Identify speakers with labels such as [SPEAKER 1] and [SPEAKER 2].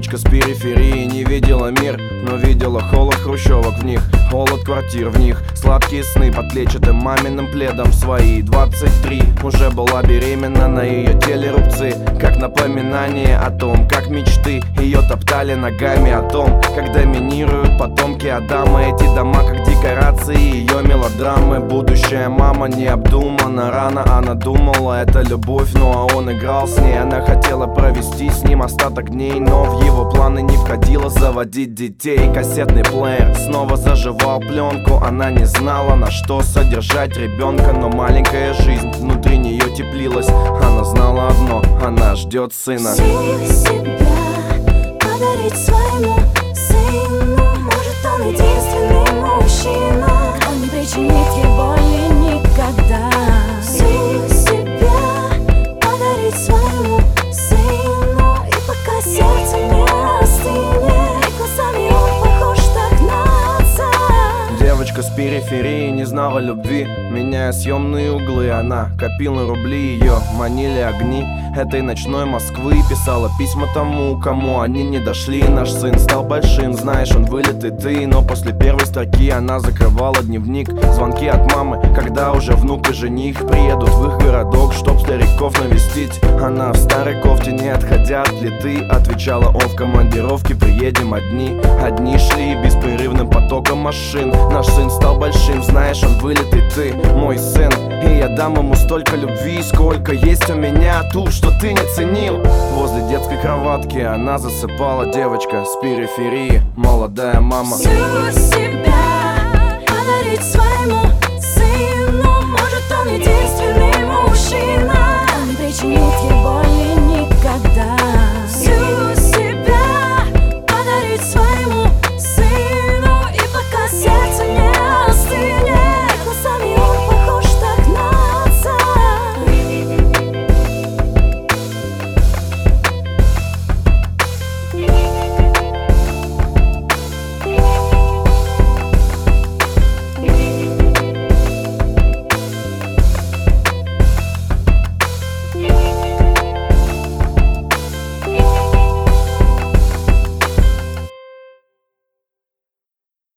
[SPEAKER 1] Девочка с периферии не видела мир, но видела холод хрущевок в них, холод квартир в них, сладкие сны под клетчатым маминым пледом. Свои 23 уже была беременна, на ее теле рубцы, как напоминание о том, как мечты ее топтали ногами, о том, как доминируют потомки Адама. Эти дома как декорации ее мелодрамы. Будущая мама необдуманно, рано она думала, это любовь, ну а он играл с ней. Она хотела провести с ним остаток дней, но в его планы не входило заводить детей. Кассетный плеер снова заживал пленку. Она не знала, на что содержать ребенка, но маленькая жизнь внутри нее теплилась. Она знала одно, она ждет сына.
[SPEAKER 2] Себя подарить своему сыну. Может, он единственный мужчина, кто не причинит ей боли никогда. Себя подарить своему сыну. И пока сердце не остынет, глазами он похож так на отца.
[SPEAKER 1] Девочка с периферии не знала любви, меняя съемные углы, она копила рубли, ее манили огни этой ночной Москвы. Писала письма тому, кому они не дошли. Наш сын стал большим, знаешь, он вылитый ты. Но после первой строки она закрывала дневник. Звонки от мамы, когда уже внук и жених приедут в их городок, чтоб стариков навестить. Она в старой кофте, не отходят ли ты? Отвечала он в командировке, приедем одни. Одни шли беспрерывным потоком машин. Наш сын стал большим, знаешь, он вылитый ты, мой сын. И я дам ему столько любви, сколько есть у меня, ту, что ты не ценил. Возле детской кроватки она засыпала. Девочка с периферии, молодая мама.
[SPEAKER 2] Всю себя подарить своему